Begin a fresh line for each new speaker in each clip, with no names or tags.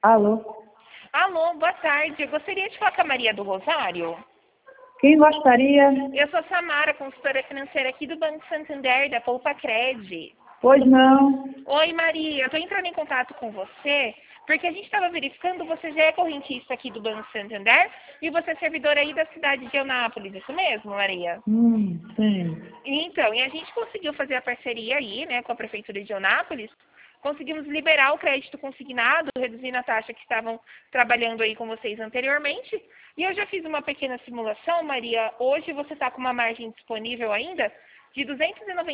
Alô?
Alô, boa tarde. Eu gostaria de falar com a Maria do Rosário.
Quem gostaria?
Eu sou Samara, consultora financeira aqui do Banco Santander, da Poupa Cred.
Pois não.
Oi, Maria. Eu estou entrando em contato com você porque a gente estava verificando, você já é correntista aqui do Banco Santander e você é servidora aí da cidade de Eunápolis, isso mesmo, Maria?
Sim.
Então, e a gente conseguiu fazer a parceria aí, né, com a Prefeitura de Eunápolis. Conseguimos liberar o crédito consignado, reduzindo a taxa que estavam trabalhando aí com vocês anteriormente. E eu já fiz uma pequena simulação, Maria. Hoje você está com uma margem disponível ainda de R$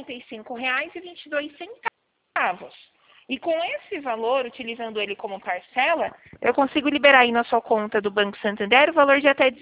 295,22. E com esse valor, utilizando ele como parcela, eu consigo liberar aí na sua conta do Banco Santander o valor de até R$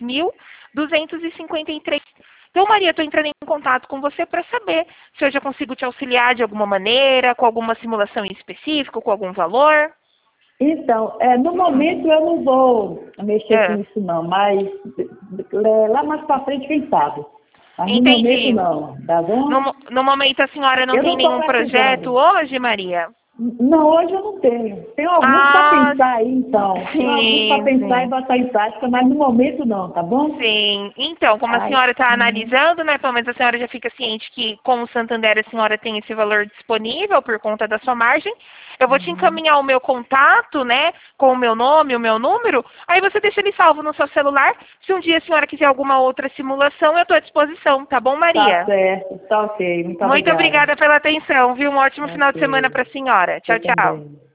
16.253. Então, Maria, estou entrando em contato com você para saber se eu já consigo te auxiliar de alguma maneira, com alguma simulação em específico, com algum valor.
Então, no momento eu não vou mexer com isso não, mas lá mais para frente quem sabe. Mas no
Entendi.
momento não, tá bom?
No momento a senhora não
Eu
tem
não tô
nenhum projeto
precisando.
hoje, Maria?
Não, hoje eu não tenho. Tem alguns para pensar aí, então. Tem alguns para pensar e
Sim.
botar em prática, mas no momento não, tá bom?
Sim. Então, como a
Ai,
senhora está analisando, né, pelo menos a senhora já fica ciente que com o Santander a senhora tem esse valor disponível por conta da sua margem. Eu vou te encaminhar o meu contato, né, com o meu nome, o meu número. Aí você deixa ele salvo no seu celular. Se um dia a senhora quiser alguma outra simulação, eu estou à disposição, tá bom, Maria?
tá certo, tá ok. Muito
Muito
obrigada.
obrigada pela atenção, viu? Um ótimo final de
Ok,
semana para a senhora. Tchau,
eu
tchau.
também.